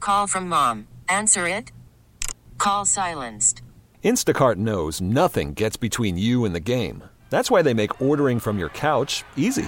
Call from mom. Answer it. Call silenced. Instacart knows nothing gets between you and the game. That's why they make ordering from your couch easy.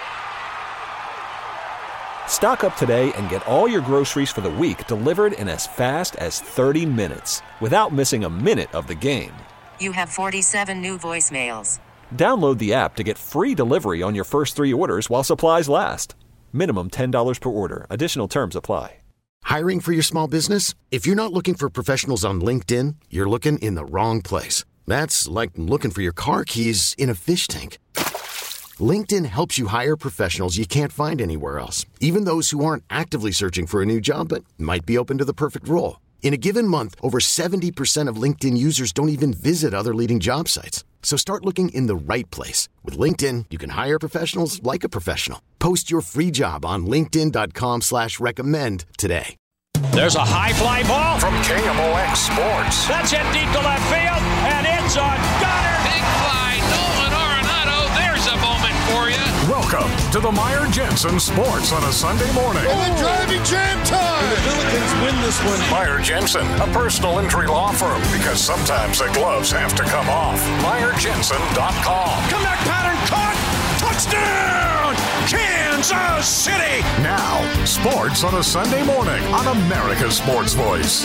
Stock up today and get all your groceries for the week delivered in as fast as 30 minutes without missing a minute of the game. You have 47 new voicemails. Download the app to get free delivery on your first 3 orders while supplies last. Minimum $10 per order. Additional terms apply. Hiring for your small business? If you're not looking for professionals on LinkedIn, you're looking in the wrong place. That's like looking for your car keys in a fish tank. LinkedIn helps you hire professionals you can't find anywhere else, even those who aren't actively searching for a new job but might be open to the perfect role. In a given month, over 70% of LinkedIn users don't even visit other leading job sites. So start looking in the right place. With LinkedIn, you can hire professionals like a professional. Post your free job on linkedin.com/recommend today. There's a high fly ball from KMOX Sports. That's hit deep to left field, and it's on Goddard. Big fly, Nolan Arenado. There's a moment for you. Welcome to the Meyer Jensen Sports on a Sunday morning. And the driving jam time. And the Billikens win this one. Meyer Jensen, a personal injury law firm, because sometimes the gloves have to come off. MeyerJensen.com. Comeback pattern caught. Touchdown, Kansas City. Now, sports on a Sunday morning on America's Sports Voice,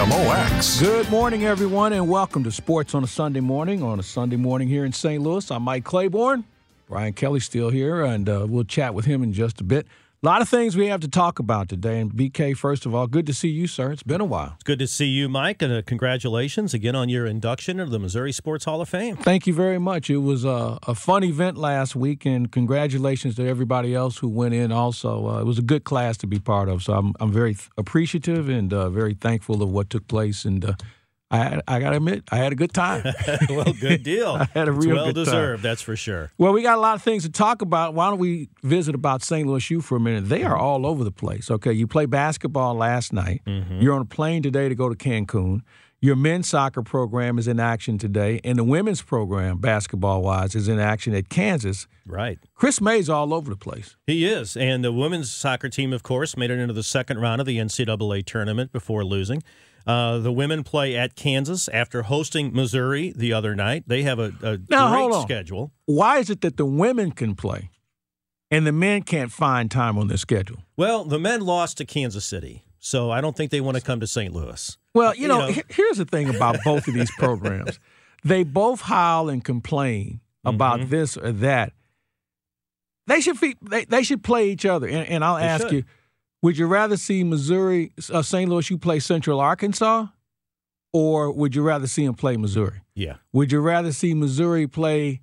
KMOX. Good morning, everyone, and welcome to Sports on a Sunday morning here in St. Louis. I'm Mike Claiborne. Brian Kelly's still here, and we'll chat with him in just a bit. A lot of things we have to talk about today. And BK, first of all, good to see you, sir. It's been a while. It's good to see you, Mike, and congratulations again on your induction into the Missouri Sports Hall of Fame. Thank you very much. It was a fun event last week, and congratulations to everybody else who went in also. It was a good class to be part of, so I'm very appreciative and very thankful of what took place, and I got to admit, I had a good time. Well, good deal. I had a real good time. Well-deserved, that's for sure. Well, we got a lot of things to talk about. Why don't we visit about St. Louis U for a minute? They are all over the place, okay? You played basketball last night. Mm-hmm. You're on a plane today to go to Cancun. Your men's soccer program is in action today, and the women's program, basketball-wise, is in action at Kansas. Right. Chris May's all over the place. He is, and the women's soccer team, of course, made it into the second round of the NCAA tournament before losing. The women play at Kansas after hosting Missouri the other night. They have a great schedule. Why is it that the women can play and the men can't find time on their schedule? Well, the men lost to Kansas City, so I don't think they want to come to St. Louis. Well, you know, here's the thing about both of these programs. They both howl and complain about this or that. They should play each other. And I'll ask you, would you rather see St. Louis U play Central Arkansas, or would you rather see them play Missouri? Yeah. Would you rather see Missouri play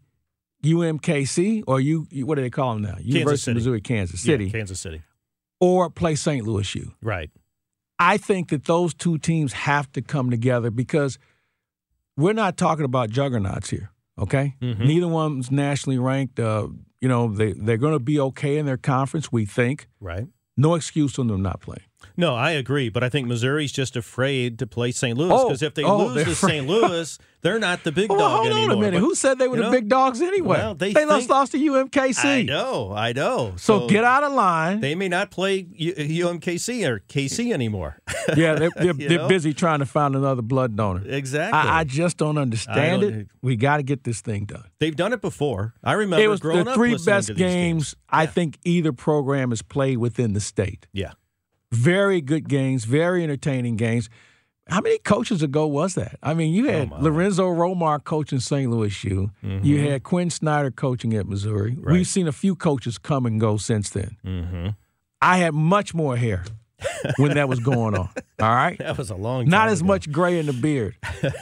UMKC, or what do they call them now? University of Missouri, Kansas City. Yeah, Kansas City. Or play St. Louis U. Right. I think that those two teams have to come together because we're not talking about juggernauts here, okay? Mm-hmm. Neither one's nationally ranked. They're going to be okay in their conference, we think. Right. No excuse on them not playing. No, I agree, but I think Missouri's just afraid to play St. Louis because if they lose to St. Louis, they're not the big dog anymore. Hold on a minute. Who said they were the big dogs anyway? Well, they lost to UMKC. I know. So get out of line. They may not play UMKC or KC anymore. Yeah, they're busy trying to find another blood donor. Exactly. I just don't understand it. We got to get this thing done. They've done it before. I remember growing up listening to these games. It was the three best games I think either program has played within the state. Yeah. Very good games, very entertaining games. How many coaches ago was that? I mean, you had Lorenzo Romar coaching St. Louis U. Mm-hmm. You had Quinn Snyder coaching at Missouri. Right. We've seen a few coaches come and go since then. Mm-hmm. I had much more hair when that was going on. All right? That was a long time Not as ago. much gray in the beard.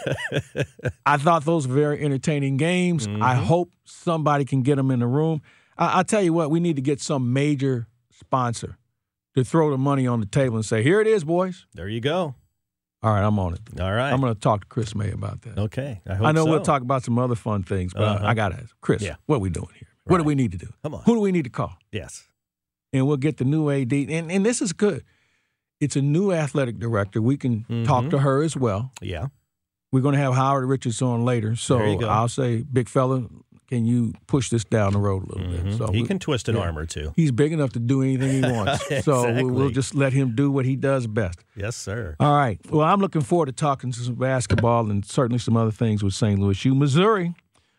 I thought those were very entertaining games. Mm-hmm. I hope somebody can get them in the room. I'll tell you what, we need to get some major sponsor to throw the money on the table and say, here it is, boys. There you go. All right, I'm on it. All right. I'm going to talk to Chris May about that. Okay. I know we'll talk about some other fun things, but I got to ask. Chris, what are we doing here? Right. What do we need to do? Come on. Who do we need to call? Yes. And we'll get the new AD. And this is good. It's a new athletic director. We can talk to her as well. Yeah. We're going to have Howard Richards on later. So I'll say, big fella, can you push this down the road a little bit? So he can twist an arm or two. He's big enough to do anything he wants. Exactly. So we'll just let him do what he does best. Yes, sir. All right. Well, I'm looking forward to talking to some basketball and certainly some other things with St. Louis U. Missouri,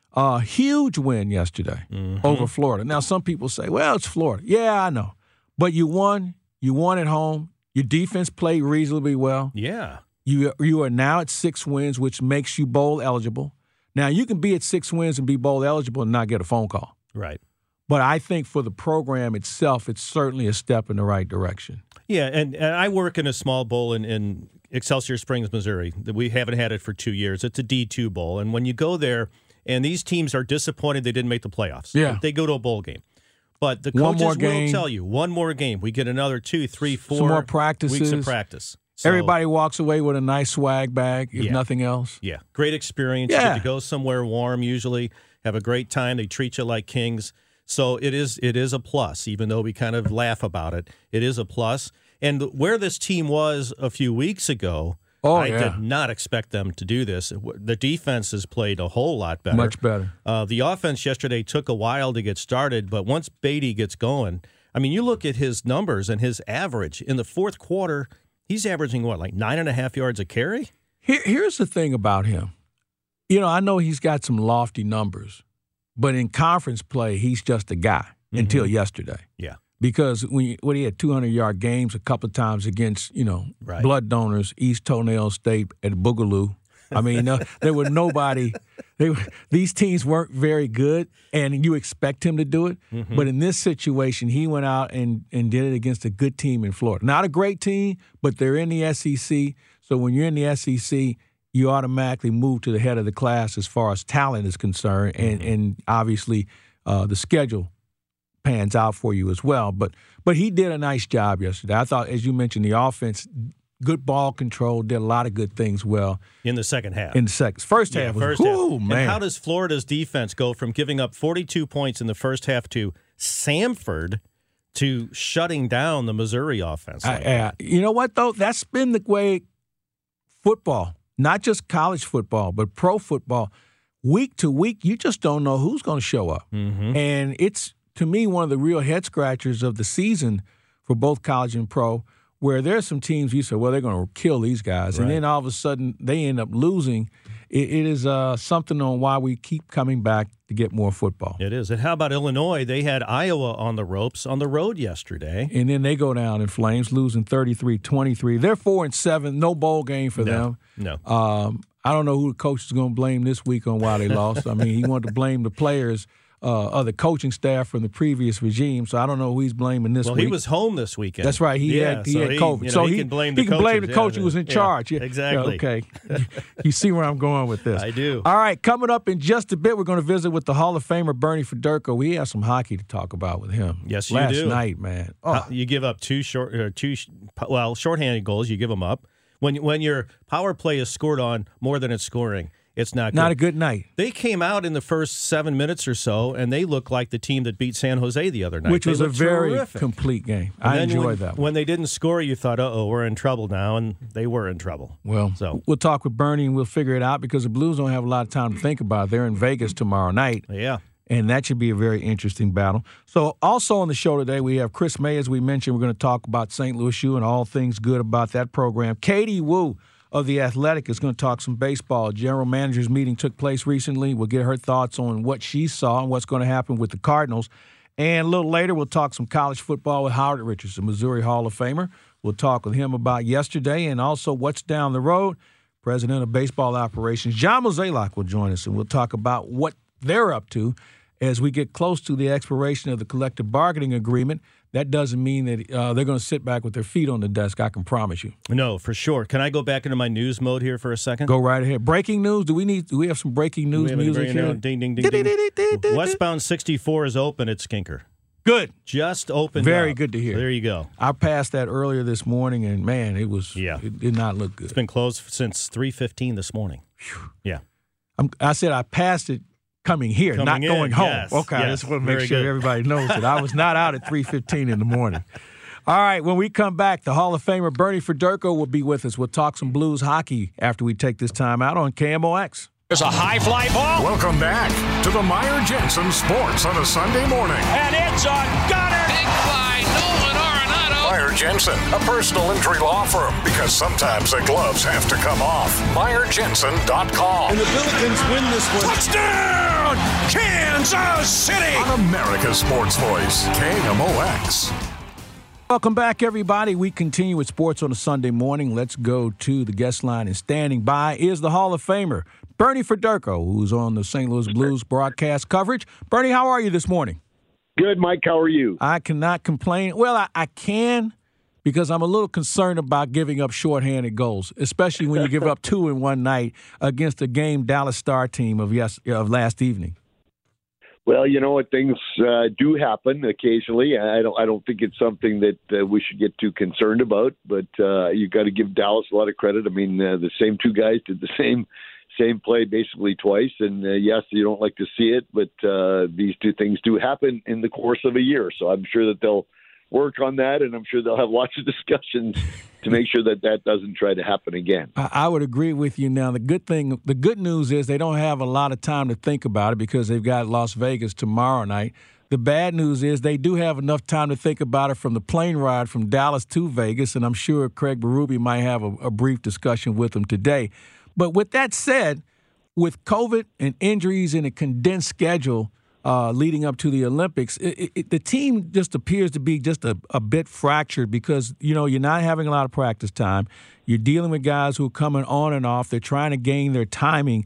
huge win yesterday over Florida. Now, some people say, well, it's Florida. Yeah, I know. But you won. You won at home. Your defense played reasonably well. Yeah. You are now at 6 wins, which makes you bowl eligible. Now, you can be at 6 wins and be bowl eligible and not get a phone call. Right. But I think for the program itself, it's certainly a step in the right direction. Yeah, and I work in a small bowl in Excelsior Springs, Missouri. We haven't had it for 2 years. It's a D2 bowl. And when you go there, and these teams are disappointed they didn't make the playoffs. Yeah. They go to a bowl game. But the coaches will tell you, one more game. We get another 2, 3, 4 some more practices. Weeks of practice. So, everybody walks away with a nice swag bag, if nothing else. Yeah, great experience. Yeah. You get to go somewhere warm usually, have a great time. They treat you like kings. So it is a plus, even though we kind of laugh about it. It is a plus. And where this team was a few weeks ago, I did not expect them to do this. The defense has played a whole lot better. Much better. The offense yesterday took a while to get started, but once Beatty gets going, I mean, you look at his numbers and his average. In the fourth quarter, he's averaging, like 9.5 yards a carry? Here's the thing about him. I know he's got some lofty numbers, but in conference play, he's just a guy until yesterday. Yeah. Because when he had 200-yard games a couple of times against, blood donors, East Toenail State at Boogaloo. I mean, there were nobody. These teams weren't very good, and you expect him to do it. Mm-hmm. But in this situation, he went out and did it against a good team in Florida. Not a great team, but they're in the SEC. So when you're in the SEC, you automatically move to the head of the class as far as talent is concerned, and obviously the schedule pans out for you as well. But he did a nice job yesterday. I thought, as you mentioned, the offense, good ball control, did a lot of good things well. In the second half. First half was, man. And how does Florida's defense go from giving up 42 points in the first half to Samford to shutting down the Missouri offense? You know what, though? That's been the way football, not just college football, but pro football, week to week, you just don't know who's going to show up. Mm-hmm. And it's, to me, one of the real head-scratchers of the season for both college and pro, where there's some teams you say, well, they're going to kill these guys. Right. And then all of a sudden they end up losing. It is something on why we keep coming back to get more football. It is. And how about Illinois? They had Iowa on the ropes on the road yesterday. And then they go down in flames, losing 33-23. They're 4-7, no bowl game for them. No. I don't know who the coach is going to blame this week on why they lost. I mean, he wanted to blame the players or the coaching staff from the previous regime, so I don't know who he's blaming this week. Well, he was home this weekend. That's right. He had COVID. So he can blame the coach who was in charge. Yeah, exactly. Okay. You see where I'm going with this. I do. All right, coming up in just a bit, we're going to visit with the Hall of Famer Bernie Federko. We have some hockey to talk about with him. Yes, you do. Last do. night, man. Oh. You give up shorthanded goals. You give them up. When your power play is scored on more than it's scoring, it's not good. Not a good night. They came out in the first 7 minutes or so, and they looked like the team that beat San Jose the other night. Which was a very terrific. Complete game. I enjoyed that one. When they didn't score, you thought, we're in trouble now, and they were in trouble. Well, we'll talk with Bernie, and we'll figure it out because the Blues don't have a lot of time to think about it. They're in Vegas tomorrow night. Yeah. And that should be a very interesting battle. So also on the show today, we have Chris May, as we mentioned. We're going to talk about St. Louis U and all things good about that program. Katie Woo of The Athletic is going to talk some baseball. General manager's meeting took place recently. We'll get her thoughts on what she saw and what's going to happen with the Cardinals. And a little later, we'll talk some college football with Howard Richardson, Missouri Hall of Famer. We'll talk with him about yesterday and also what's down the road. President of Baseball Operations, John Mozeliak, will join us, and we'll talk about what they're up to as we get close to the expiration of the collective bargaining agreement. That doesn't mean that they're going to sit back with their feet on the desk, I can promise you. No, for sure. Can I go back into my news mode here for a second? Go right ahead. Breaking news? Do we have some breaking news music here? Ding, ding, ding, ding. Westbound 64 is open at Skinker. Good. Just opened Very up. good to hear. So there you go. I passed that earlier this morning, and, man, it did not look good. It's been closed since 3:15 this morning. Whew. Yeah. I said I passed it coming here, not going home. Yes, okay, yes, I just want to make very sure good. everybody knows that I was not out at 3:15 in the morning. All right, when we come back, the Hall of Famer Bernie Federko will be with us. We'll talk some Blues hockey after we take this time out on KMOX. There's a high fly ball. Welcome back to the Meyer Jensen Sports on a Sunday morning. And it's on Goddard. Big fly, Nolan Arenado. Meyer Jensen, a personal injury law firm, because sometimes the gloves have to come off. MeyerJensen.com. And the Billikens win this one. Touchdown, Kansas City. On America's Sports Voice, KMOX. Welcome back, everybody. We continue with sports on a Sunday morning. Let's go to the guest line, and standing by is the Hall of Famer, Bernie Federko, who's on the St. Louis Blues broadcast coverage. Bernie, how are you this morning? Good, Mike. How are you? I cannot complain. Well, I can, because I'm a little concerned about giving up shorthanded goals, especially when you give up 2 in one night against a game Dallas Star team of last evening. Well, you know what, things do happen occasionally. I don't think it's something that we should get too concerned about. But you got to give Dallas a lot of credit. I mean, the same 2 guys did the same play basically twice. And yes, you don't like to see it, but these 2 things do happen in the course of a year. So I'm sure that they'll work on that, and I'm sure they'll have lots of discussions to make sure that doesn't try to happen again. I would agree with you. Now, the good news is they don't have a lot of time to think about it because they've got Las Vegas tomorrow night. The bad news is they do have enough time to think about it from the plane ride from Dallas to Vegas, and I'm sure Craig Berube might have a brief discussion with them today. But with that said, with COVID and injuries and a condensed schedule leading up to the Olympics, the team just appears to be just a bit fractured because, you know, you're not having a lot of practice time. You're dealing with guys who are coming on and off. They're trying to gain their timing.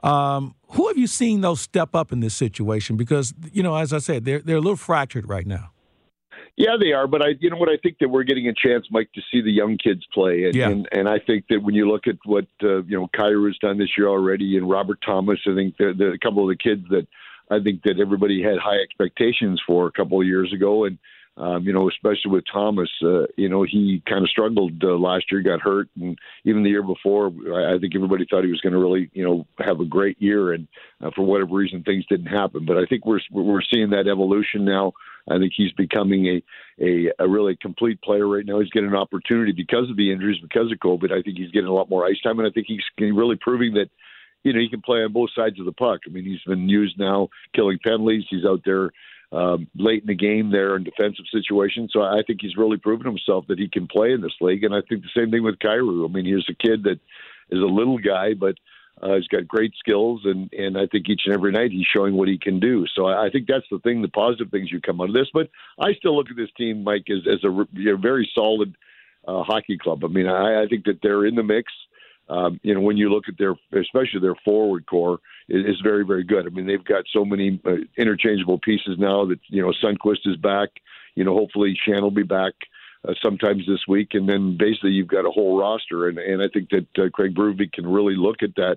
Who have you seen, though, step up in this situation? Because, you know, as I said, they're a little fractured right now. Yeah, they are. But I think that we're getting a chance, Mike, to see the young kids play. And I think that when you look at what, Kyrou's done this year already and Robert Thomas, I think a couple of the kids that I think that everybody had high expectations for a couple of years ago. And, especially with Thomas, he kind of struggled last year, got hurt. And even the year before, I think everybody thought he was going to really, have a great year. And for whatever reason, things didn't happen. But I think we're seeing that evolution now. I think he's becoming a really complete player right now. He's getting an opportunity because of the injuries, because of COVID. I think he's getting a lot more ice time. And I think he's really proving that, he can play on both sides of the puck. I mean, he's been used now killing penalties. He's out there late in the game there in defensive situations. So I think he's really proven himself that he can play in this league. And I think the same thing with Kyrou. I mean, he's a kid that is a little guy, but he's got great skills. And I think each and every night he's showing what he can do. So I think that's the thing, the positive things you come out of this. But I still look at this team, Mike, as a very solid hockey club. I mean, I think that they're in the mix. When you look at especially their forward core, is very, very good. I mean, they've got so many interchangeable pieces now that, Sundqvist is back. Hopefully Shan will be back sometimes this week. And then basically you've got a whole roster. And I think that Craig Berube can really look at that,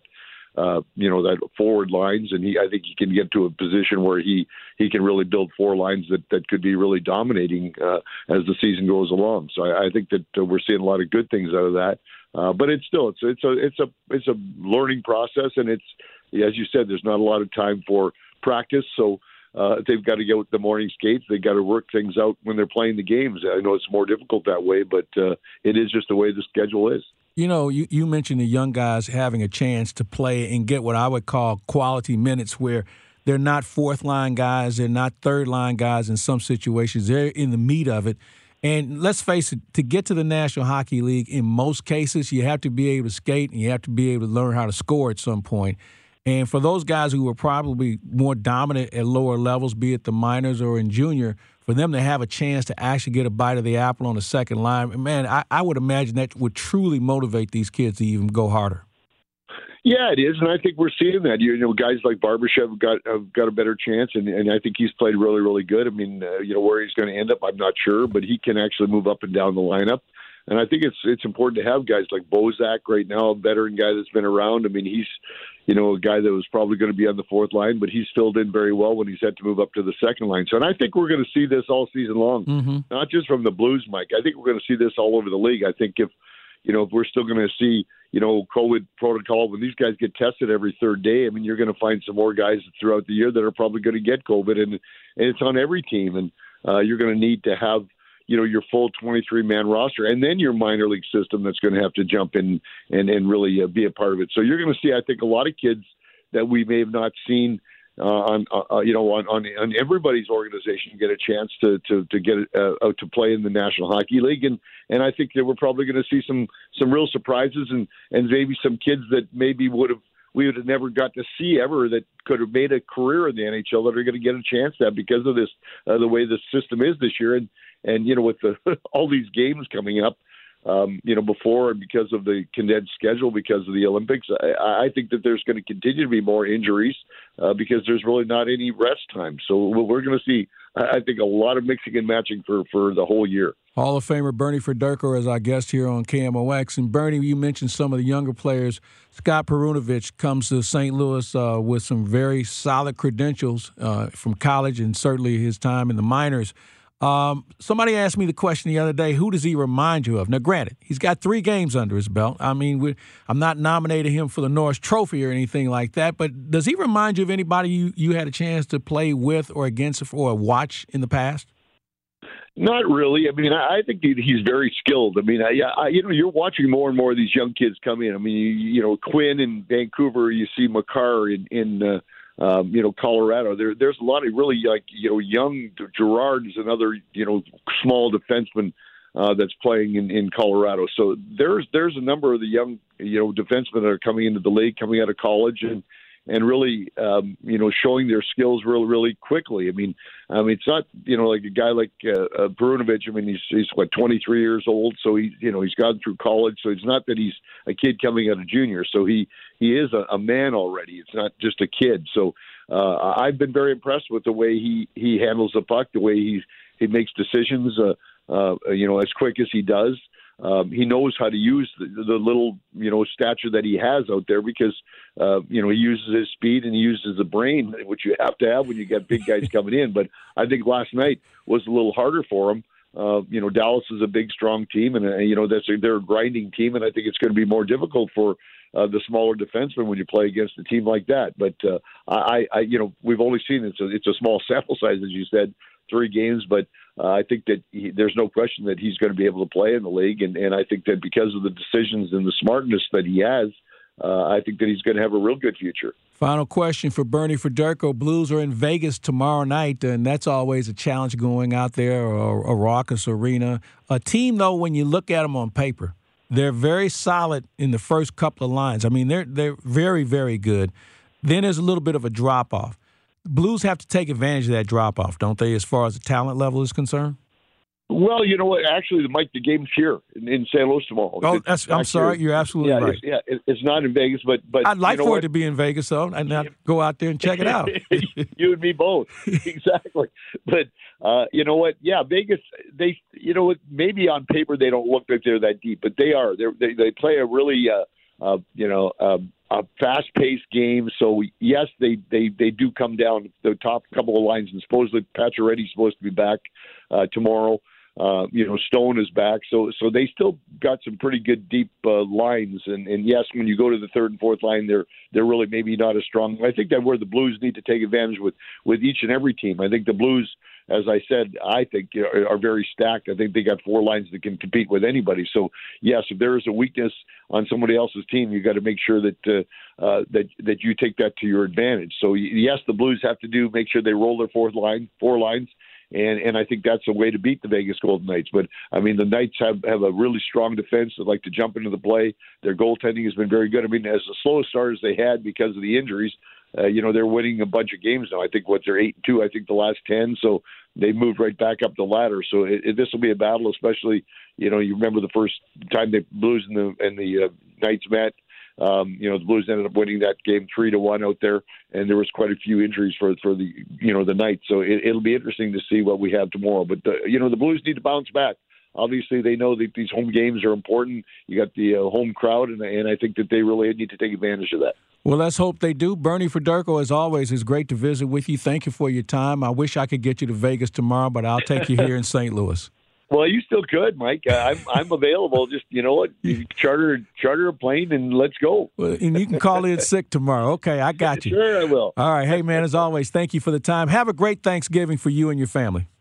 that forward lines. And I think he can get to a position where he can really build 4 lines that could be really dominating as the season goes along. So I think that we're seeing a lot of good things out of that. But it's a learning process, and it's, as you said, there's not a lot of time for practice, so they've got to get with the morning skates. They've got to work things out when they're playing the games. I know it's more difficult that way, but it is just the way the schedule is. You mentioned the young guys having a chance to play and get what I would call quality minutes where they're not fourth-line guys, they're not third-line guys in some situations. They're in the meat of it. And let's face it, to get to the National Hockey League, in most cases, you have to be able to skate and you have to be able to learn how to score at some point. And for those guys who were probably more dominant at lower levels, be it the minors or in junior, for them to have a chance to actually get a bite of the apple on the second line, man, I would imagine that would truly motivate these kids to even go harder. Yeah, it is, and I think we're seeing that. Guys like Barbashev have got a better chance, and I think he's played really, really good. I mean, where he's going to end up, I'm not sure, but he can actually move up and down the lineup. And I think it's important to have guys like Bozak right now, a veteran guy that's been around. I mean, he's, a guy that was probably going to be on the 4th line, but he's filled in very well when he's had to move up to the 2nd line. So, and I think we're going to see this all season long, not just from the Blues, Mike. I think we're going to see this all over the league. I think if we're still going to see, COVID protocol, when these guys get tested every 3rd day, I mean, you're going to find some more guys throughout the year that are probably going to get COVID, and it's on every team. And you're going to need to have, your full 23-man roster, and then your minor league system that's going to have to jump in and really be a part of it. So you're going to see, I think, a lot of kids that we may have not seen on everybody's organization get a chance to get out to play in the National Hockey League, and I think that we're probably going to see some real surprises and maybe some kids that maybe we would have never got to see ever that could have made a career in the NHL that are going to get a chance at because of this the way the system is this year, and with all these games coming up. Before and because of the condensed schedule, because of the Olympics, I think that there's going to continue to be more injuries because there's really not any rest time. So we're going to see, I think, a lot of mixing and matching for the whole year. Hall of Famer Bernie Federko is our guest here on KMOX. And Bernie, you mentioned some of the younger players. Scott Perunovich comes to St. Louis with some very solid credentials from college and certainly his time in the minors. Somebody asked me the question the other day, who does he remind you of? Now, granted, he's got 3 games under his belt. I mean, I'm not nominating him for the Norris Trophy or anything like that, but does he remind you of anybody you had a chance to play with or against or watch in the past? Not really. I mean, I think he's very skilled. I mean, you're watching more and more of these young kids come in. I mean, Quinn in Vancouver, you see Makar in Colorado. There's a lot of really young Gerard is another small defenseman that's playing in Colorado. So there's a number of the young defensemen that are coming into the league, coming out of college, and really showing their skills really quickly. I mean it's not like a guy like Perunovich. I mean he's 23 years old, so he's gone through college. So it's not that he's a kid coming out of junior. So he is a man already. It's not just a kid. So I've been very impressed with the way he handles the puck, the way he makes decisions. As quick as he does. He knows how to use the little, stature that he has out there because, he uses his speed and he uses the brain, which you have to have when you get big guys coming in. But I think last night was a little harder for him. Dallas is a big, strong team, and they're a grinding team, and I think it's going to be more difficult for the smaller defensemen when you play against a team like that. But we've only seen it's a small sample size, as you said, 3 games, but I think that there's no question that he's going to be able to play in the league, and I think that because of the decisions and the smartness that he has, I think that he's going to have a real good future. Final question for Bernie Federko. Blues are in Vegas tomorrow night, and that's always a challenge going out there, or a raucous arena. A team, though, when you look at them on paper, they're very solid in the first couple of lines. I mean, they're very, very good. Then there's a little bit of a drop-off. Blues have to take advantage of that drop-off, don't they, as far as the talent level is concerned? Well, you know what? Actually, the game's here in St. Louis tomorrow. Oh, I'm sorry. You're absolutely right. It's not in Vegas, but I'd like for it to be in Vegas, though, and not go out there and check it out. You and me both. Exactly. But you know what? Yeah, Vegas, maybe on paper they don't look like they're that deep, but they are. They play a really, a fast-paced game. So, yes, they do come down the top couple of lines, and supposedly Pacioretty's supposed to be back tomorrow. Stone is back. So they still got some pretty good deep lines. And yes, when you go to the third and fourth line, they're really maybe not as strong. I think that where the Blues need to take advantage with each and every team. I think the Blues, as I said, are very stacked. I think they got 4 lines that can compete with anybody. So yes, if there is a weakness on somebody else's team, you got to make sure that that you take that to your advantage. So yes, the Blues have to make sure they roll their 4 lines. And I think that's a way to beat the Vegas Golden Knights. But, I mean, the Knights have a really strong defense that like to jump into the play. Their goaltending has been very good. I mean, as the slow starters they had because of the injuries, they're winning a bunch of games now. I think they're 8-2, I think the last 10. So they moved right back up the ladder. So this will be a battle, especially, you remember the first time the Blues and the Knights met. The Blues ended up winning that game 3-1 out there, and there was quite a few injuries for the the Knights. So it'll be interesting to see what we have tomorrow. But the Blues need to bounce back. Obviously, they know that these home games are important. You got the home crowd, and I think that they really need to take advantage of that. Well, let's hope they do. Bernie Federko, as always, it's great to visit with you. Thank you for your time. I wish I could get you to Vegas tomorrow, but I'll take you here in St. Louis. Well, you still could, Mike. I'm available. Just you charter a plane and let's go. Well, and you can call in sick tomorrow. Okay, I got you. Sure, I will. All right, hey man, as always, thank you for the time. Have a great Thanksgiving for you and your family.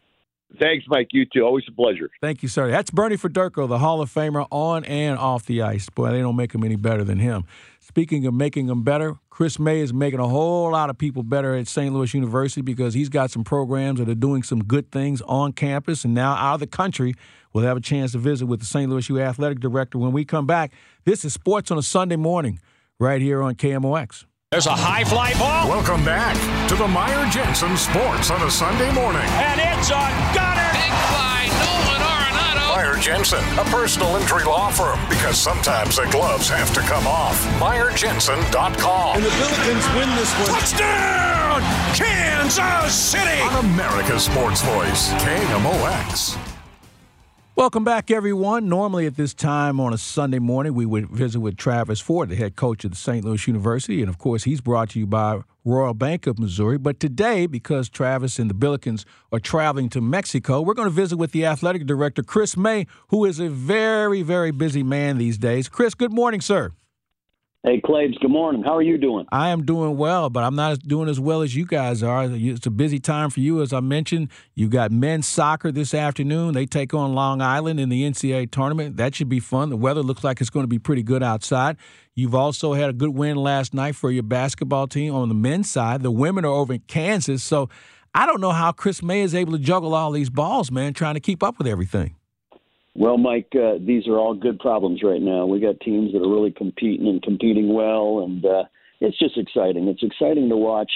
Thanks, Mike. You too. Always a pleasure. Thank you, sir. That's Bernie Federko, the Hall of Famer on and off the ice. Boy, they don't make him any better than him. Speaking of making them better, Chris May is making a whole lot of people better at St. Louis University because he's got some programs that are doing some good things on campus and now out of the country. We'll have a chance to visit with the St. Louis U Athletic Director when we come back. This is Sports on a Sunday morning right here on KMOX. There's a high fly ball. Welcome back to the Meyer Jensen Sports on a Sunday morning. And it's on Gunner. Big fly, Nolan Arenado. Meyer Jensen, a personal injury law firm, because sometimes the gloves have to come off. MeyerJensen.com. And the Billikens win this one. Touchdown, Kansas City. On America's Sports Voice, KMOX. Welcome back, everyone. Normally at this time on a Sunday morning, we would visit with Travis Ford, the head coach of the St. Louis University. And, of course, he's brought to you by Royal Bank of Missouri. But today, because Travis and the Billikens are traveling to Mexico, we're going to visit with the athletic director, Chris May, who is a very, very busy man these days. Chris, good morning, sir. Hey, Claves, good morning. How are you doing? I am doing well, but I'm not doing as well as you guys are. It's a busy time for you, as I mentioned. You got men's soccer this afternoon. They take on Long Island in the NCAA tournament. That should be fun. The weather looks like it's going to be pretty good outside. You've also had a good win last night for your basketball team on the men's side. The women are over in Kansas. So I don't know how Chris May is able to juggle all these balls, man, trying to keep up with everything. Well, Mike, these are all good problems right now. We got teams that are really competing well, and it's just exciting. It's exciting to watch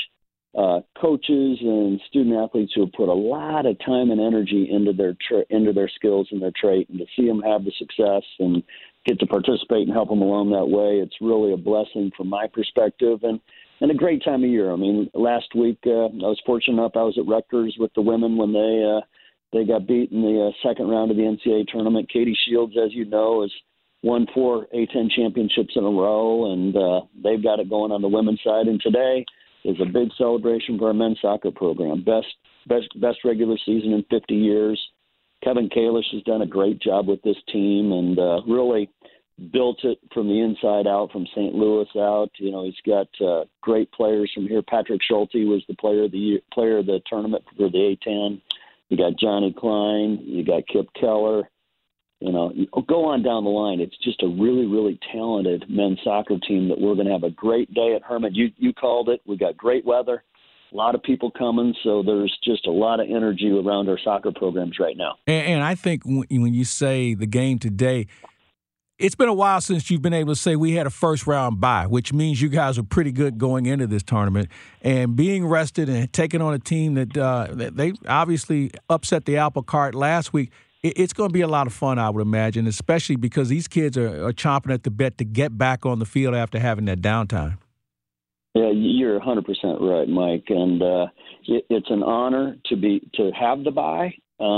coaches and student athletes who have put a lot of time and energy into their skills and their trait, and to see them have the success and get to participate and help them along that way. It's really a blessing from my perspective, and a great time of year. I mean, last week I was fortunate enough. I was at Rutgers with the women when they got beat in the second round of the NCAA tournament. Katie Shields, as you know, has won 4 A-10 championships in a row, and they've got it going on the women's side. And today is a big celebration for our men's soccer program. Best regular season in 50 years. Kevin Kalish has done a great job with this team and really built it from the inside out, from St. Louis out. You know, he's got great players from here. Patrick Schulte was the player of the tournament for the A-10. You got Johnny Klein. You got Kip Keller. You know, go on down the line. It's just a really, really talented men's soccer team that we're going to have a great day at Herman. You called it. We got great weather, a lot of people coming, so there's just a lot of energy around our soccer programs right now. And I think when you say the game today, it's been a while since you've been able to say we had a first-round bye, which means you guys are pretty good going into this tournament. And being rested and taking on a team that they obviously upset the apple cart last week, it's going to be a lot of fun, I would imagine, especially because these kids are chomping at the bit to get back on the field after having that downtime. Yeah, you're 100% right, Mike. And it's an honor to have the bye.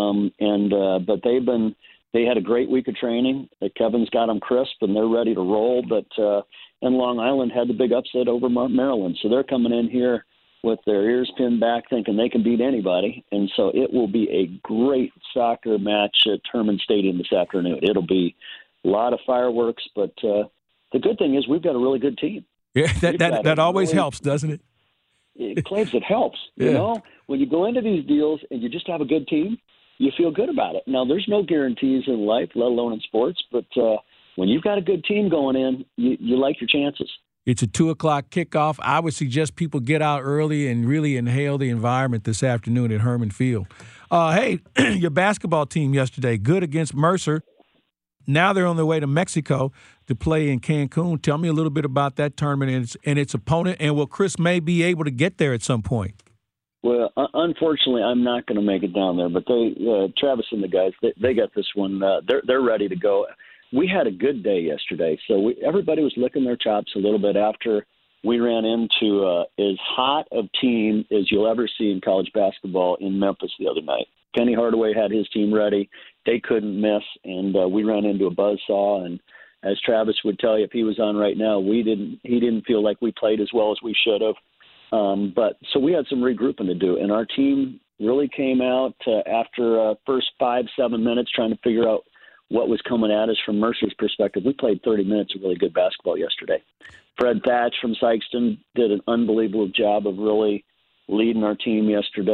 But they had a great week of training. Kevin's got them crisp, and they're ready to roll. But and Long Island had the big upset over Maryland. So they're coming in here with their ears pinned back thinking they can beat anybody. And so it will be a great soccer match at Herman Stadium this afternoon. It'll be a lot of fireworks. But the good thing is we've got a really good team. Yeah, that always helps, doesn't it? It helps. Yeah. You know, when you go into these deals and you just have a good team, you feel good about it. Now, there's no guarantees in life, let alone in sports, but when you've got a good team going in, you like your chances. It's a 2:00 kickoff. I would suggest people get out early and really inhale the environment this afternoon at Herman Field. Hey, your basketball team yesterday, good against Mercer. Now they're on their way to Mexico to play in Cancun. Tell me a little bit about that tournament and its opponent, and will Chris May be able to get there at some point? Well, unfortunately, I'm not going to make it down there, but Travis and the guys, they got this one. They're ready to go. We had a good day yesterday, so everybody was licking their chops a little bit after we ran into as hot of team as you'll ever see in college basketball in Memphis the other night. Penny Hardaway had his team ready. They couldn't miss, and we ran into a buzzsaw. And as Travis would tell you, if he was on right now, he didn't feel like we played as well as we should have. But so we had some regrouping to do, and our team really came out after first 5-7 minutes trying to figure out what was coming at us from Mercer's perspective. We played 30 minutes of really good basketball yesterday. Fred Thatch from Sykeston did an unbelievable job of really leading our team yesterday.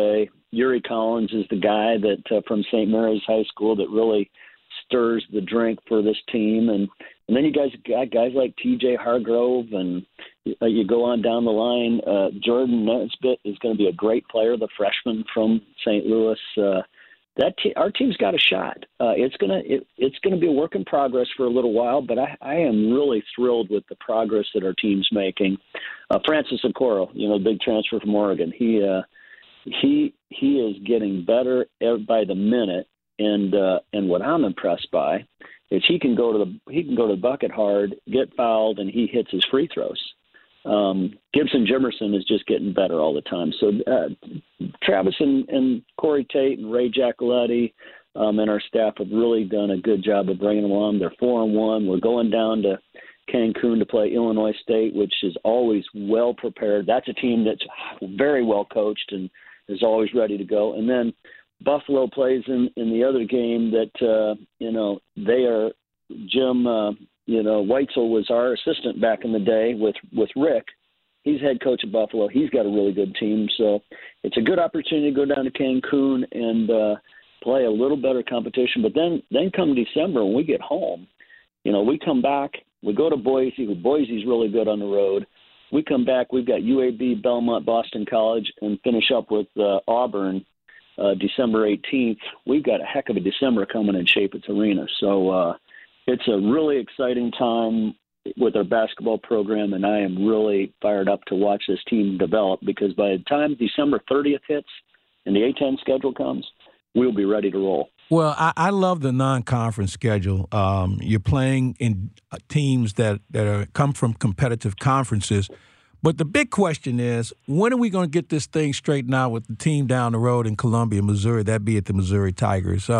Yuri Collins is the guy that from St. Mary's High School that really stirs the drink for this team. And then you guys got guys like T.J. Hargrove, and you go on down the line. Jordan Nesbitt is going to be a great player, the freshman from St. Louis. Our team's got a shot. It's gonna be a work in progress for a little while, but I am really thrilled with the progress that our team's making. Francis Okoro, big transfer from Oregon. He is getting better by the minute, and what I'm impressed by is he can go to the bucket hard, get fouled, and he hits his free throws. Gibson Jimerson is just getting better all the time. So Travis and Corey Tate and Ray Giacoletti and our staff have really done a good job of bringing them along. They're 4-1. We're going down to Cancun to play Illinois State, which is always well prepared. That's a team that's very well coached and is always ready to go. And then Buffalo plays in the other game that, they are Jim Weitzel was our assistant back in the day with Rick. He's head coach of Buffalo. He's got a really good team. So it's a good opportunity to go down to Cancun and play a little better competition. But then come December when we get home, we come back, we go to Boise. Boise's really good on the road. We come back, we've got UAB, Belmont, Boston College, and finish up with Auburn December 18th. We've got a heck of a December coming in Chaifetz Arena. So it's a really exciting time with our basketball program, and I am really fired up to watch this team develop, because by the time December 30th hits and the A-10 schedule comes, we'll be ready to roll. Well, I love the non-conference schedule. You're playing in teams that come from competitive conferences. But the big question is, when are we going to get this thing straightened out with the team down the road in Columbia, Missouri, that be at the Missouri Tigers?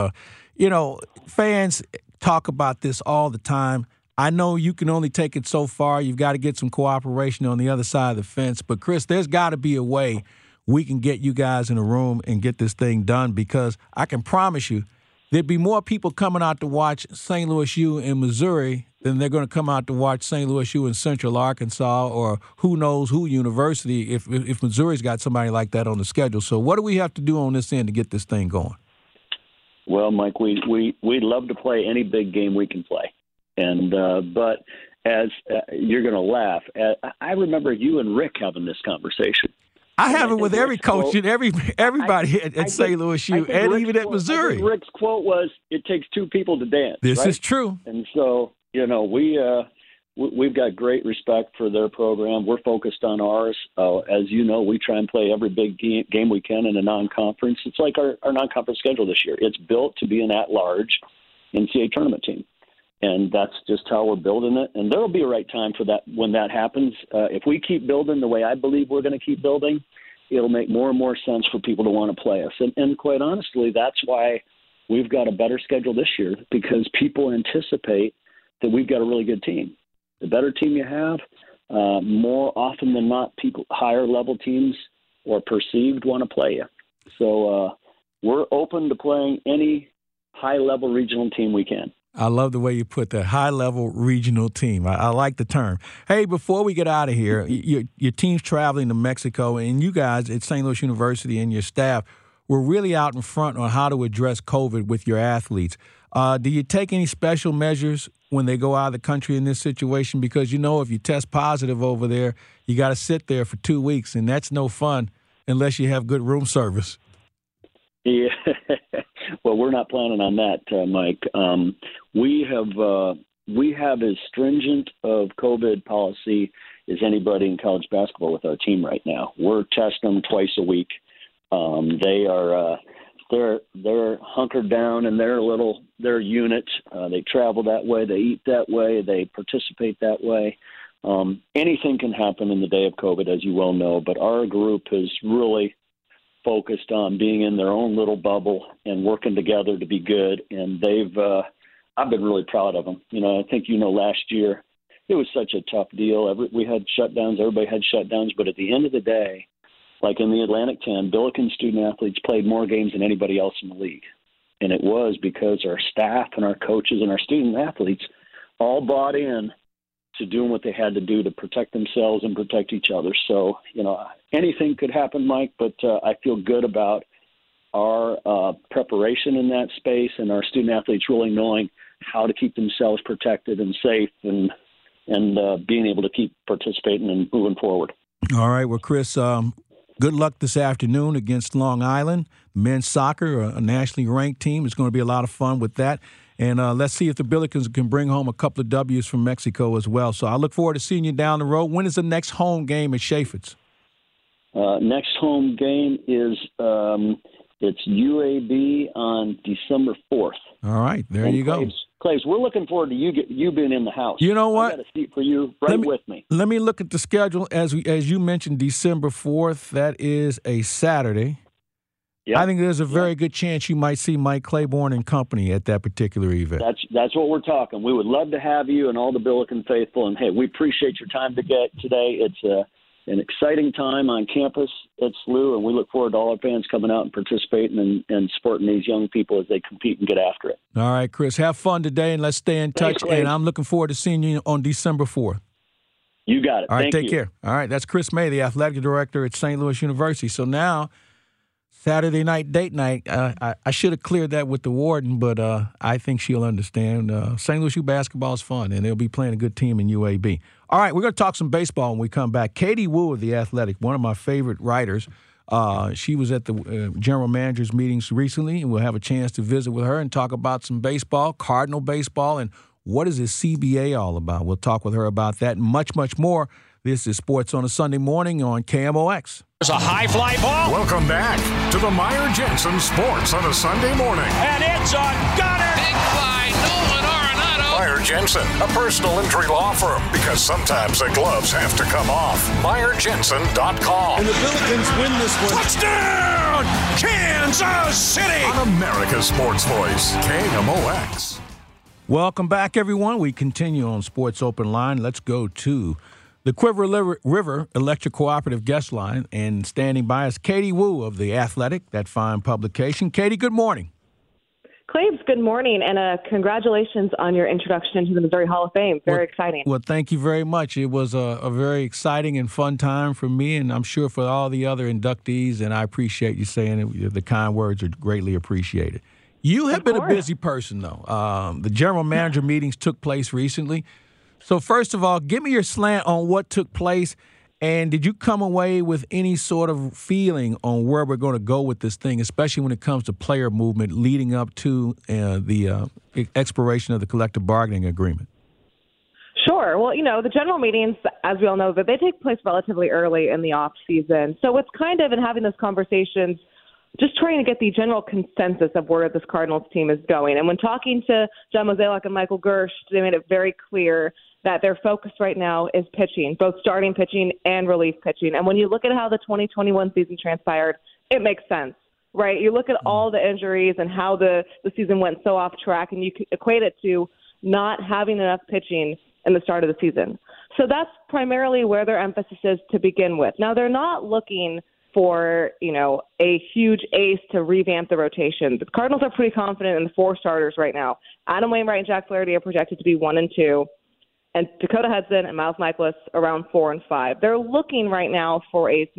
Fans talk about this all the time. I know you can only take it so far. You've got to get some cooperation on the other side of the fence. But, Chris, there's got to be a way we can get you guys in a room and get this thing done, because I can promise you there'd be more people coming out to watch St. Louis U in Missouri than they're going to come out to watch St. Louis U in Central Arkansas or who knows who university if Missouri's got somebody like that on the schedule. So what do we have to do on this end to get this thing going? Well, Mike, we'd love to play any big game we can play. And but as you're going to laugh, I remember you and Rick having this conversation. I have it with every coach and everybody at St. Louis U and even at Missouri. I think Rick's quote was, "It takes two people to dance." This right? is true. And so, we've got great respect for their program. We're focused on ours. As you know, we try and play every big game we can in a non-conference. It's like our non-conference schedule this year. It's built to be an at-large NCAA tournament team. And that's just how we're building it. And there will be a right time for that when that happens. If we keep building the way I believe we're going to keep building, it'll make more and more sense for people to want to play us. And quite honestly, that's why we've got a better schedule this year, because people anticipate that we've got a really good team. The better team you have, more often than not, higher level teams or perceived want to play you. So we're open to playing any high-level regional team we can. I love the way you put that, high-level regional team. I like the term. Hey, before we get out of here, your team's traveling to Mexico, and you guys at St. Louis University and your staff were really out in front on how to address COVID with your athletes. Do you take any special measures when they go out of the country in this situation? Because, if you test positive over there, you got to sit there for 2 weeks, and that's no fun unless you have good room service. Yeah. Well, we're not planning on that, Mike. We have as stringent of COVID policy as anybody in college basketball with our team right now. We're testing them twice a week. They're hunkered down in their unit. They travel that way. They eat that way. They participate that way. Anything can happen in the day of COVID, as you well know. But our group is really focused on being in their own little bubble and working together to be good. And I've been really proud of them. I think, last year it was such a tough deal. We had shutdowns. Everybody had shutdowns. But at the end of the day, like in the Atlantic 10, Billiken student athletes played more games than anybody else in the league. And it was because our staff and our coaches and our student athletes all bought in to doing what they had to do to protect themselves and protect each other. So, anything could happen, Mike, but I feel good about our preparation in that space and our student athletes really knowing how to keep themselves protected and safe and being able to keep participating and moving forward. All right. Well, Chris, good luck this afternoon against Long Island. Men's soccer, a nationally ranked team. It's going to be a lot of fun with that. And let's see if the Billikens can bring home a couple of W's from Mexico as well. So I look forward to seeing you down the road. When is the next home game at Chaifetz? Next home game is it's UAB on December 4th. All right, there you go. Claves, we're looking forward to you being in the house. You know what? I got a seat for you with me. Let me look at the schedule. As you mentioned, December 4th, that is a Saturday. Yep. I think there's a very good chance you might see Mike Claiborne and company at that particular event. That's what we're talking. We would love to have you and all the Billiken faithful. And, hey, we appreciate your time today. It's an exciting time on campus at SLU, and we look forward to all our fans coming out and participating and supporting these young people as they compete and get after it. All right, Chris, have fun today, and let's stay in touch. And I'm looking forward to seeing you on December 4th. You got it. All right, Thank you. Take care. All right, that's Chris May, the athletic director at St. Louis University. So now, Saturday night, date night, I should have cleared that with the warden, but I think she'll understand. St. Louis U basketball is fun, and they'll be playing a good team in UAB. All right, we're going to talk some baseball when we come back. Katie Woo of The Athletic, one of my favorite writers. She was at the general managers meetings recently, and we'll have a chance to visit with her and talk about some baseball, Cardinal baseball, and what is this CBA all about. We'll talk with her about that and much, much more. This is Sports on a Sunday Morning on KMOX. There's a high fly ball. Welcome back to the Meyer Jensen Sports on a Sunday Morning. And it's on Gunner. Big fly, Nolan Arenado. Meyer Jensen, a personal injury law firm, because sometimes the gloves have to come off. MeyerJensen.com. And the Billikens win this one. Touchdown, Kansas City. On America's Sports Voice, KMOX. Welcome back, everyone. We continue on Sports Open Line. Let's go to the Quiver River Electric Cooperative guest line, and standing by is Katie Woo of The Athletic, that fine publication. Katie, good morning. Claves, good morning, and congratulations on your introduction to the Missouri Hall of Fame. Very exciting. Well, thank you very much. It was a very exciting and fun time for me, and I'm sure for all the other inductees, and I appreciate you saying it. The kind words are greatly appreciated. You have been a busy person, though. The general manager meetings took place recently. So first of all, give me your slant on what took place, and did you come away with any sort of feeling on where we're going to go with this thing, especially when it comes to player movement leading up to the expiration of the collective bargaining agreement? Sure. Well, the general meetings, as we all know, that they take place relatively early in the off season. So it's kind of in having those conversations, just trying to get the general consensus of where this Cardinals team is going. And when talking to John Mozeliak and Michael Gersh, they made it very clear that their focus right now is pitching, both starting pitching and relief pitching. And when you look at how the 2021 season transpired, it makes sense, right? You look at all the injuries and how the season went so off track, and you equate it to not having enough pitching in the start of the season. So that's primarily where their emphasis is to begin with. Now, they're not looking for, a huge ace to revamp the rotation. The Cardinals are pretty confident in the four starters right now. Adam Wainwright and Jack Flaherty are projected to be 1 and 2. And Dakota Hudson and Miles Michaelis around 4 and 5. They're looking right now for a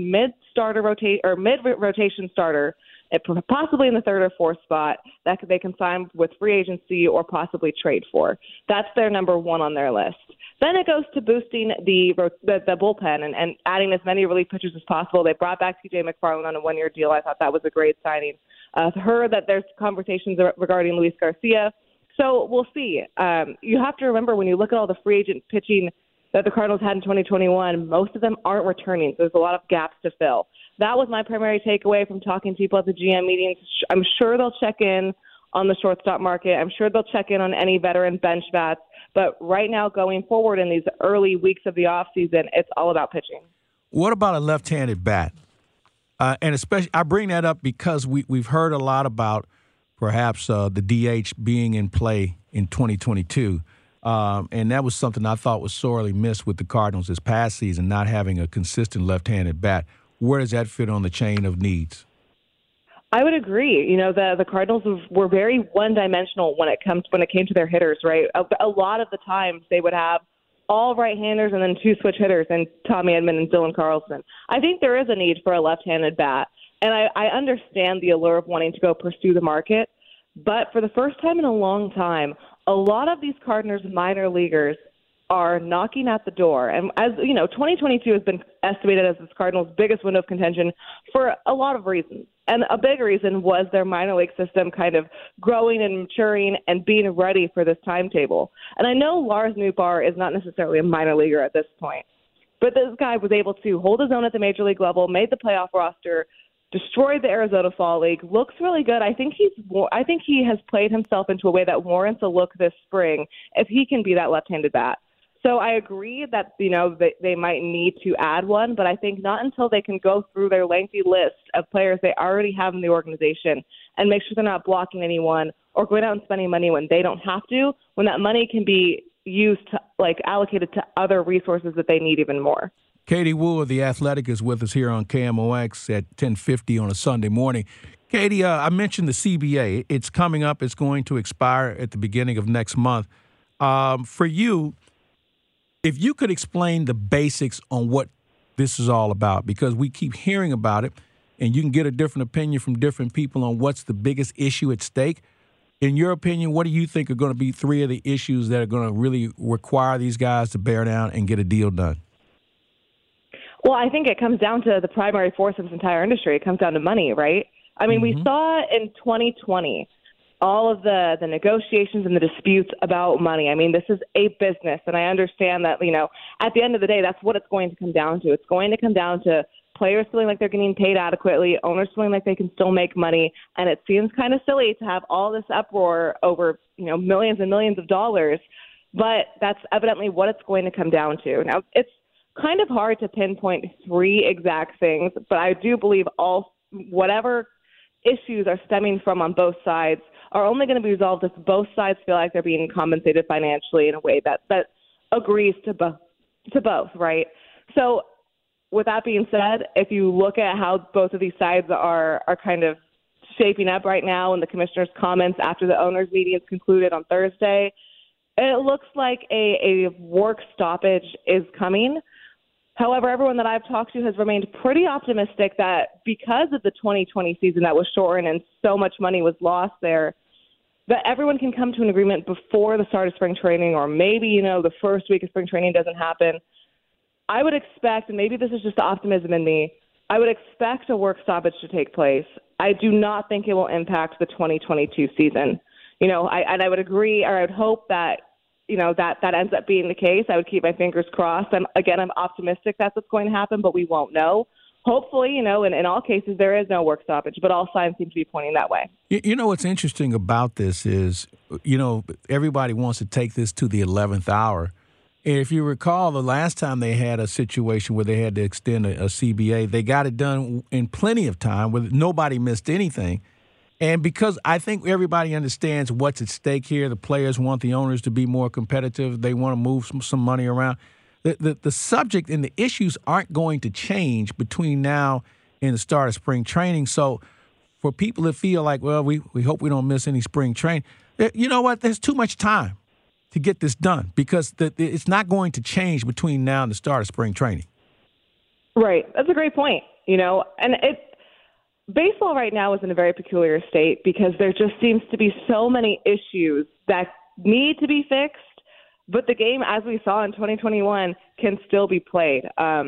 mid-rotation starter, possibly in the third or fourth spot, that they can sign with free agency or possibly trade for. That's their number one on their list. Then it goes to boosting the bullpen and adding as many relief pitchers as possible. They brought back T.J. McFarland on a one-year deal. I thought that was a great signing. Heard that there's conversations regarding Luis Garcia. So we'll see. You have to remember, when you look at all the free agent pitching that the Cardinals had in 2021, most of them aren't returning. So there's a lot of gaps to fill. That was my primary takeaway from talking to people at the GM meetings. I'm sure they'll check in on the shortstop market. I'm sure they'll check in on any veteran bench bats. But right now, going forward in these early weeks of the offseason, it's all about pitching. What about a left-handed bat? And especially, I bring that up because we've heard a lot about perhaps the DH being in play in 2022. And that was something I thought was sorely missed with the Cardinals this past season, not having a consistent left-handed bat. Where does that fit on the chain of needs? I would agree. The Cardinals were very one-dimensional when it came to their hitters, right? A lot of the times they would have all right-handers and then two switch hitters, and Tommy Edman and Dylan Carlson. I think there is a need for a left-handed bat. And I understand the allure of wanting to go pursue the market. But for the first time in a long time, a lot of these Cardinals minor leaguers are knocking at the door. And as you know, 2022 has been estimated as the Cardinals' biggest window of contention for a lot of reasons. And a big reason was their minor league system kind of growing and maturing and being ready for this timetable. And I know Lars Nootbaar is not necessarily a minor leaguer at this point, but this guy was able to hold his own at the major league level, made the playoff roster, destroyed the Arizona Fall League, looks really good. I think he has played himself into a way that warrants a look this spring if he can be that left-handed bat. So I agree that, they might need to add one, but I think not until they can go through their lengthy list of players they already have in the organization and make sure they're not blocking anyone or going out and spending money when they don't have to, when that money can be used to, allocated to other resources that they need even more. Katie Woo of The Athletic is with us here on KMOX at 10:50 on a Sunday morning. Katie, I mentioned the CBA. It's coming up. It's going to expire at the beginning of next month. For you, if you could explain the basics on what this is all about, because we keep hearing about it, and you can get a different opinion from different people on what's the biggest issue at stake. In your opinion, what do you think are going to be three of the issues that are going to really require these guys to bear down and get a deal done? Well, I think it comes down to the primary force of this entire industry. It comes down to money, right? I mean, we saw in 2020 all of the negotiations and the disputes about money. I mean, this is a business, and I understand that, at the end of the day, that's what it's going to come down to. It's going to come down to players feeling like they're getting paid adequately, owners feeling like they can still make money, and it seems kind of silly to have all this uproar over, millions and millions of dollars, but that's evidently what it's going to come down to. Now, it's kind of hard to pinpoint three exact things, but I do believe whatever issues are stemming from on both sides are only going to be resolved if both sides feel like they're being compensated financially in a way that agrees to both, right? So with that being said, if you look at how both of these sides are kind of shaping up right now and the commissioner's comments after the owners' meeting is concluded on Thursday, it looks like a work stoppage is coming. However, everyone that I've talked to has remained pretty optimistic that because of the 2020 season that was shortened and so much money was lost there, that everyone can come to an agreement before the start of spring training, or maybe, the first week of spring training doesn't happen. I would expect, and maybe this is just the optimism in me, I would expect a work stoppage to take place. I do not think it will impact the 2022 season. I would agree, or I would hope that that ends up being the case. I would keep my fingers crossed. I'm optimistic that's what's going to happen, but we won't know. Hopefully, in all cases, there is no work stoppage, but all signs seem to be pointing that way. What's interesting about this is, everybody wants to take this to the 11th hour. And if you recall, the last time they had a situation where they had to extend a CBA, they got it done in plenty of time where nobody missed anything. And because I think everybody understands what's at stake here, the players want the owners to be more competitive. They want to move some money around. The subject and the issues aren't going to change between now and the start of spring training. So for people that feel like, well, we hope we don't miss any spring training, you know what? There's too much time to get this done because it's not going to change between now and the start of spring training. Right. That's a great point. And baseball right now is in a very peculiar state because there just seems to be so many issues that need to be fixed, but the game, as we saw in 2021, can still be played.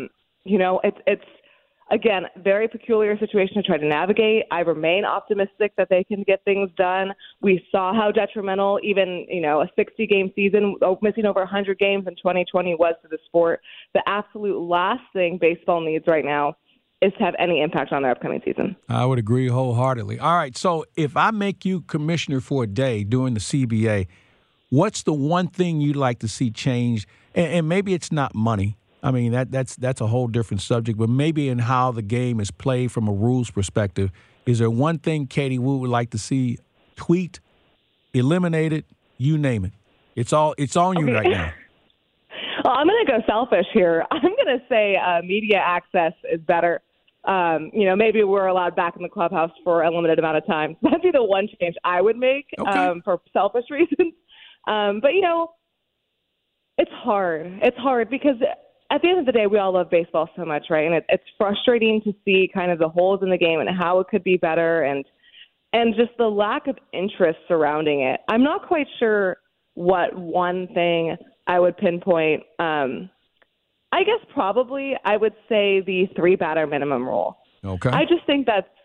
It's again, very peculiar situation to try to navigate. I remain optimistic that they can get things done. We saw how detrimental even, a 60-game season, missing over 100 games in 2020 was to the sport. The absolute last thing baseball needs right now is to have any impact on their upcoming season. I would agree wholeheartedly. All right, so if I make you commissioner for a day during the CBA, what's the one thing you'd like to see changed? And maybe it's not money. I mean, that's a whole different subject, but maybe in how the game is played from a rules perspective. Is there one thing Katie Woo would like to see tweaked, eliminated, you name it? It's on you right now. Well, I'm going to go selfish here. I'm going to say media access is better. Maybe we're allowed back in the clubhouse for a limited amount of time. That'd be the one change I would make for selfish reasons. But, it's hard. It's hard because at the end of the day, we all love baseball so much, right? And it's frustrating to see kind of the holes in the game and how it could be better and just the lack of interest surrounding it. I'm not quite sure what one thing I would pinpoint. I guess probably I would say the 3-batter minimum rule. Okay. I just think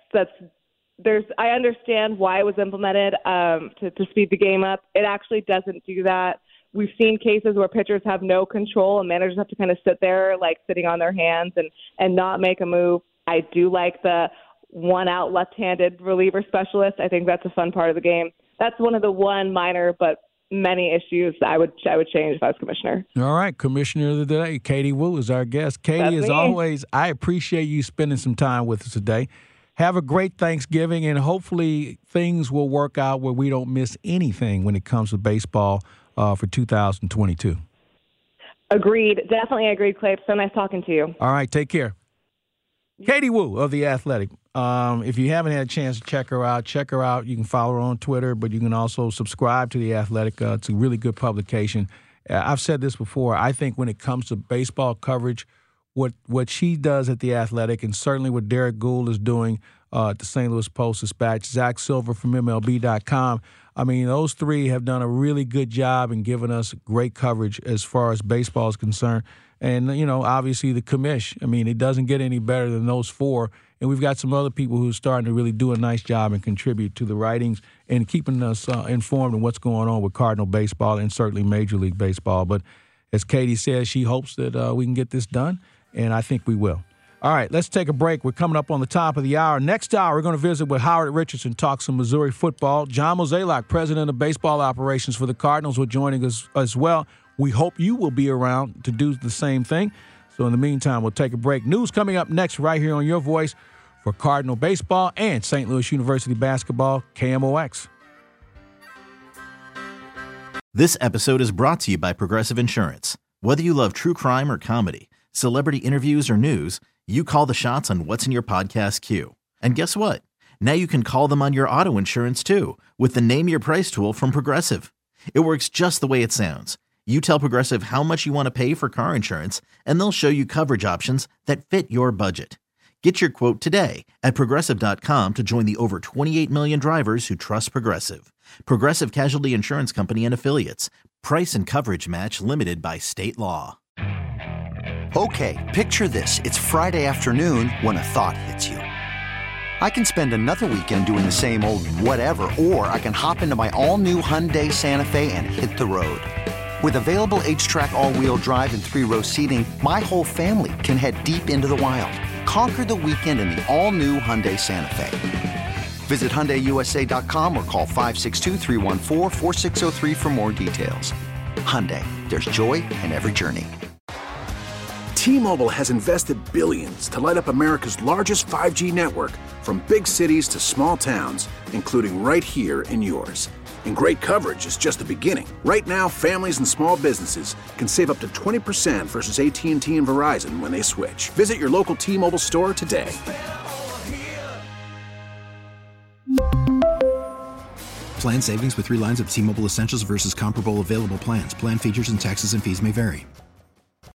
I understand why it was implemented to speed the game up. It actually doesn't do that. We've seen cases where pitchers have no control and managers have to kind of sit there like sitting on their hands and not make a move. I do like the 1-out left-handed reliever specialist. I think that's a fun part of the game. That's one of the minor but many issues I would change if I was commissioner. All right, Commissioner of the Day, Katie Woo is our guest. Katie, as always, I appreciate you spending some time with us today. Have a great Thanksgiving, and hopefully things will work out where we don't miss anything when it comes to baseball for 2022. Agreed. Definitely agreed, Clay. So nice talking to you. All right, take care. Katie Woo of The Athletic. If you haven't had a chance to check her out. You can follow her on Twitter, but you can also subscribe to The Athletic. It's a really good publication. I've said this before. I think when it comes to baseball coverage, what she does at The Athletic, and certainly what Derek Gould is doing at the St. Louis Post-Dispatch, Zach Silver from MLB.com, I mean, those three have done a really good job in giving us great coverage as far as baseball is concerned. And, obviously the commish. I mean, it doesn't get any better than those four. And we've got some other people who are starting to really do a nice job and contribute to the writings and keeping us informed on what's going on with Cardinal baseball and certainly Major League Baseball. But as Katie says, she hopes that we can get this done, and I think we will. All right, let's take a break. We're coming up on the top of the hour. Next hour, we're going to visit with Howard Richardson, talk some Missouri football. John Mozeliak, president of baseball operations for the Cardinals, will join us as well. We hope you will be around to do the same thing. So in the meantime, we'll take a break. News coming up next right here on Your Voice for Cardinal baseball and St. Louis University basketball, KMOX. This episode is brought to you by Progressive Insurance. Whether you love true crime or comedy, celebrity interviews or news, you call the shots on what's in your podcast queue. And guess what? Now you can call them on your auto insurance too with the Name Your Price tool from Progressive. It works just the way it sounds. You tell Progressive how much you want to pay for car insurance, and they'll show you coverage options that fit your budget. Get your quote today at Progressive.com to join the over 28 million drivers who trust Progressive. Progressive Casualty Insurance Company and Affiliates. Price and coverage match limited by state law. Okay, picture this. It's Friday afternoon when a thought hits you. I can spend another weekend doing the same old whatever, or I can hop into my all-new Hyundai Santa Fe and hit the road. With available H-Track all-wheel drive and 3-row seating, my whole family can head deep into the wild. Conquer the weekend in the all-new Hyundai Santa Fe. Visit HyundaiUSA.com or call 562-314-4603 for more details. Hyundai, there's joy in every journey. T-Mobile has invested billions to light up America's largest 5G network, from big cities to small towns, including right here in yours. And great coverage is just the beginning. Right now, families and small businesses can save up to 20% versus AT&T and Verizon when they switch. Visit your local T-Mobile store today. Plan savings with 3 lines of T-Mobile Essentials versus comparable available plans. Plan features and taxes and fees may vary.